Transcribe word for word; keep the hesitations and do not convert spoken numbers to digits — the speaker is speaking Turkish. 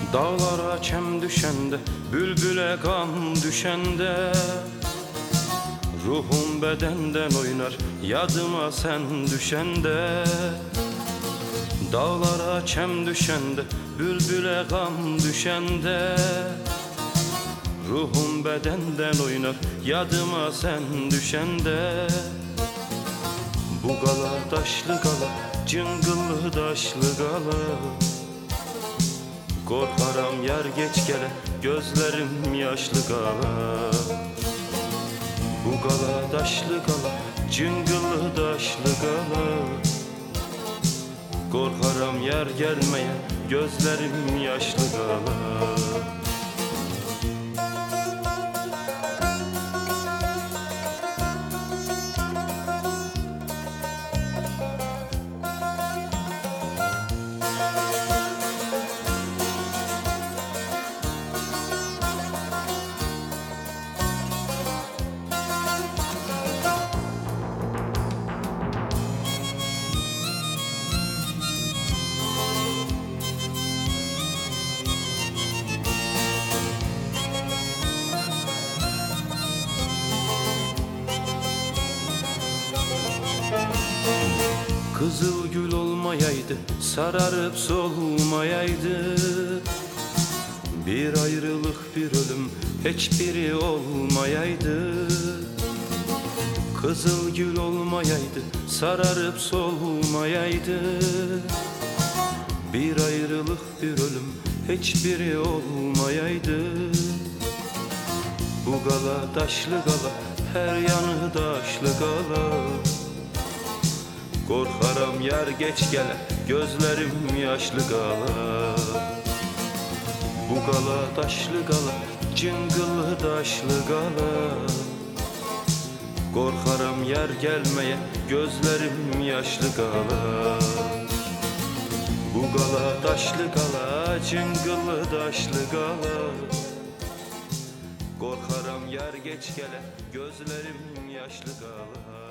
Dağlara çem düşende, bülbüle gam düşende, ruhum bedenden oynar yadıma sen düşende. Dağlara çem düşende, bülbüle gam düşende, ruhum bedenden oynar yadıma sen düşende. Bu gala taşlı gala, cıngıllı taşlı gala, korkaram yer geç gele, gözlerim yaşlı gala. Bu gala taşlı gala, cıngıllı taşlı gala, korkaram yer gelmeye, gözlerim yaşlı gala. Kızıl gül olmayaydı, sararıp solmayaydı, bir ayrılık bir ölüm hiçbiri olmayaydı. Kızıl gül olmayaydı, sararıp solmayaydı, bir ayrılık bir ölüm hiçbiri olmayaydı. Bu gala taşlı gala, her yanı taşlı gala, korkaram yer geç gele, gözlerim yaşlı gala. Bu gala taşlı gala, cıngıllı taşlı gala, korkaram yer gelmeye, gözlerim yaşlı gala. Bu gala taşlı gala, cıngıllı taşlı gala, korkaram yer geç gele, gözlerim yaşlı gala.